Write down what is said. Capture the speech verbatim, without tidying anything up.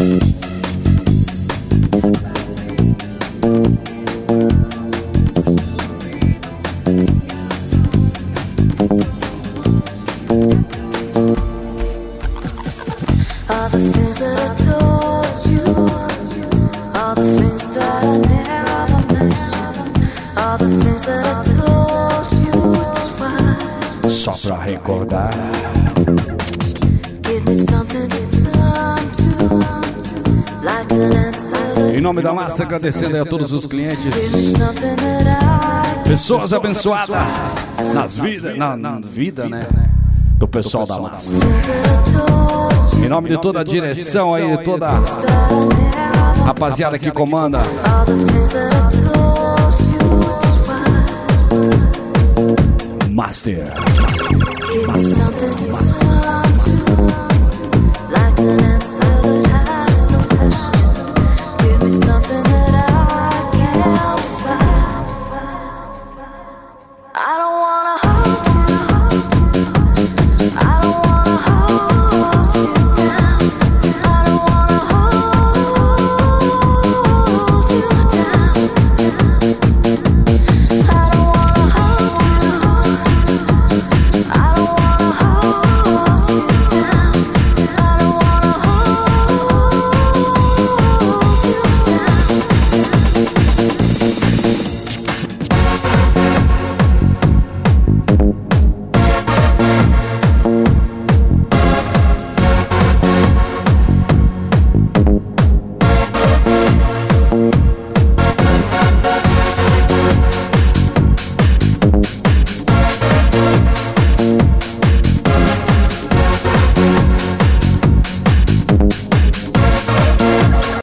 Só pra recordar. Em nome da massa, agradecendo aí a todos os clientes, pessoas abençoadas nas vidas, na, na vida, né, do pessoal da massa. Em nome de toda a direção aí, de toda a rapaziada que comanda. Master. Master.